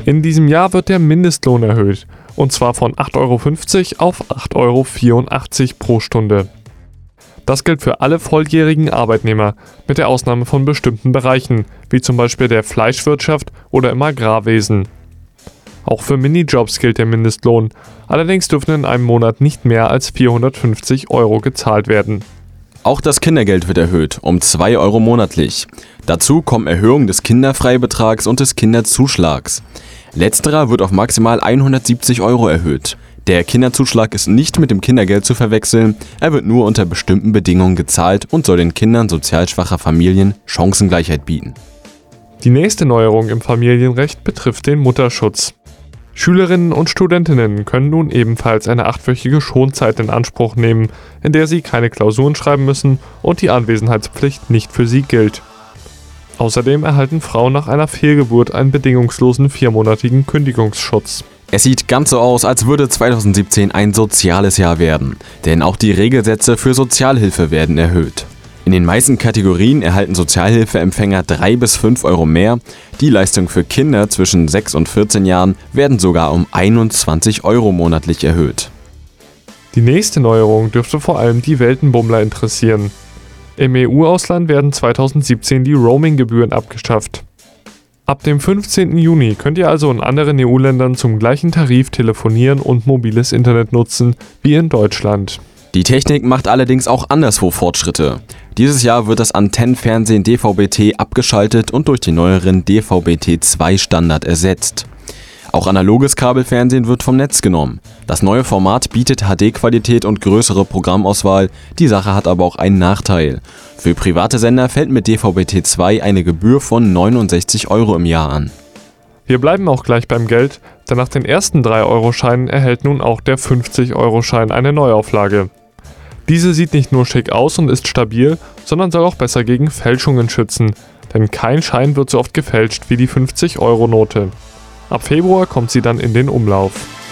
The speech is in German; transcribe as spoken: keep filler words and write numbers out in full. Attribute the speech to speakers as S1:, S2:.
S1: In diesem Jahr wird der Mindestlohn erhöht, und zwar von acht Euro fünfzig auf acht Euro vierundachtzig pro Stunde. Das gilt für alle volljährigen Arbeitnehmer, mit der Ausnahme von bestimmten Bereichen, wie zum Beispiel der Fleischwirtschaft oder im Agrarwesen. Auch für Minijobs gilt der Mindestlohn, allerdings dürfen in einem Monat nicht mehr als vierhundertfünfzig Euro gezahlt werden.
S2: Auch das Kindergeld wird erhöht, um zwei Euro monatlich. Dazu kommen Erhöhungen des Kinderfreibetrags und des Kinderzuschlags. Letzterer wird auf maximal hundertsiebzig Euro erhöht. Der Kinderzuschlag ist nicht mit dem Kindergeld zu verwechseln, er wird nur unter bestimmten Bedingungen gezahlt und soll den Kindern sozial schwacher Familien Chancengleichheit bieten.
S1: Die nächste Neuerung im Familienrecht betrifft den Mutterschutz. Schülerinnen und Studentinnen können nun ebenfalls eine achtwöchige Schonzeit in Anspruch nehmen, in der sie keine Klausuren schreiben müssen und die Anwesenheitspflicht nicht für sie gilt. Außerdem erhalten Frauen nach einer Fehlgeburt einen bedingungslosen viermonatigen Kündigungsschutz.
S2: Es sieht ganz so aus, als würde zweitausendsiebzehn ein soziales Jahr werden, denn auch die Regelsätze für Sozialhilfe werden erhöht. In den meisten Kategorien erhalten Sozialhilfeempfänger drei bis fünf Euro mehr, die Leistungen für Kinder zwischen sechs und vierzehn Jahren werden sogar um einundzwanzig Euro monatlich erhöht.
S1: Die nächste Neuerung dürfte vor allem die Weltenbummler interessieren. Im E U-Ausland werden zweitausendsiebzehn die Roaming-Gebühren abgeschafft. Ab dem fünfzehnten Juni könnt ihr also in anderen E U-Ländern zum gleichen Tarif telefonieren und mobiles Internet nutzen wie in Deutschland.
S2: Die Technik macht allerdings auch anderswo Fortschritte. Dieses Jahr wird das Antennenfernsehen D V B T abgeschaltet und durch den neueren D V B T zwei Standard ersetzt. Auch analoges Kabelfernsehen wird vom Netz genommen. Das neue Format bietet H D-Qualität und größere Programmauswahl, die Sache hat aber auch einen Nachteil. Für private Sender fällt mit D V B T zwei eine Gebühr von neunundsechzig Euro im Jahr an.
S1: Wir bleiben auch gleich beim Geld, denn nach den ersten drei Euro Scheinen erhält nun auch der fünfzig Euro Schein eine Neuauflage. Diese sieht nicht nur schick aus und ist stabil, sondern soll auch besser gegen Fälschungen schützen, denn kein Schein wird so oft gefälscht wie die fünfzig Euro Note. Ab Februar kommt sie dann in den Umlauf.